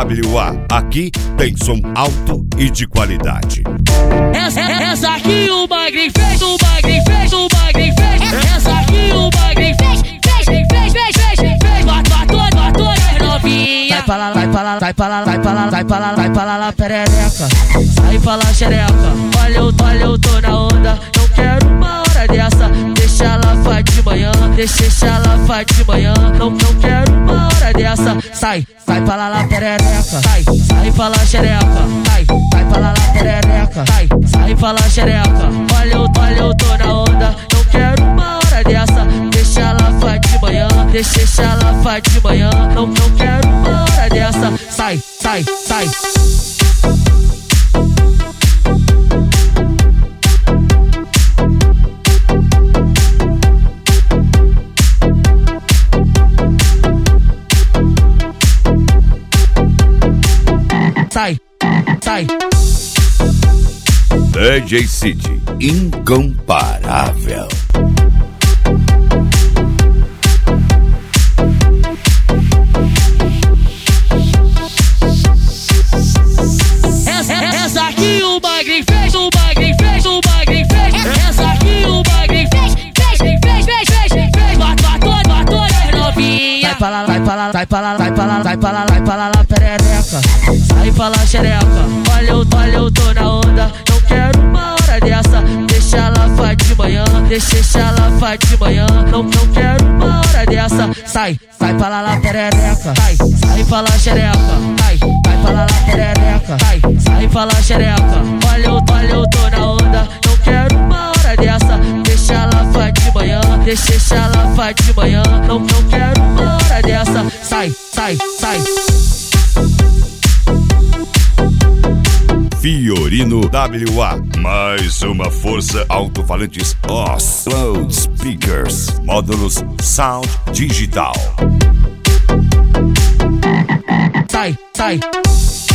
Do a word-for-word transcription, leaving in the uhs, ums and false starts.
W A. Aqui tem som alto e de qualidade. Essa, essa aqui o Magrin fez, o Magrin fez, o Magrin fez. Essa aqui o Magrin fez, fez, fez, fez, fez, fez. Matou, matou as novinhas. Vai pra lá, vai pra lá, vai pra lá, vai pra lá, vai pra lá, vai pra lá, lá perereca. Sai pra lá, xereca. Olha eu, olha eu tô na onda. Não quero uma hora dessa. Deixa ela vai de manhã, deixa ela vai de manhã. Não, não quero uma hora dessa. Sai, sai pra lá, lá perereca. Sai, sai pra lá, xereca. Sai, sai pra lá, lá perereca. Sai, sai pra lá, xereca. Olha eu, olha eu tô na onda. Não quero uma hora dessa. Deixa ela vai de manhã, deixa ela vai de manhã. Não, não quero uma hora dessa. Sai, sai, sai. Sai, sai. D J City, incomparável. Essa, essa aqui o Magrin fez, o Magrin fez, o Magrin fez. Essa aqui o Magrin fez, fez, fez, fez, fez, fez. Matou, matou as novinhas. Vai pra lá, vai pra lá, vai pra lá, vai pra lá, vai pra lá, vai pra lá, lá perereca. Sai pra lá, xereca. Olha eu, olha eu tô na onda. Não quero uma hora dessa. Deixa ela vai de manhã, deixa ela vai de manhã. Não, não quero uma hora dessa. Sai, sai pra lá, lá perereca. Sai, sai pra lá, xereca. Sai, sai pra lá, lá perereca. Sai, sai pra lá, xereca. Olha eu, olha eu tô na onda. Não quero uma hora dessa. Deixa ela vai de manhã, deixa ela vai de manhã. Não, não quero uma hora dessa. Sai, sai, sai. Fiorino W A, mais uma força. Alto-falantes Oz, loudspeakers, módulos sound digital. Sai, sai.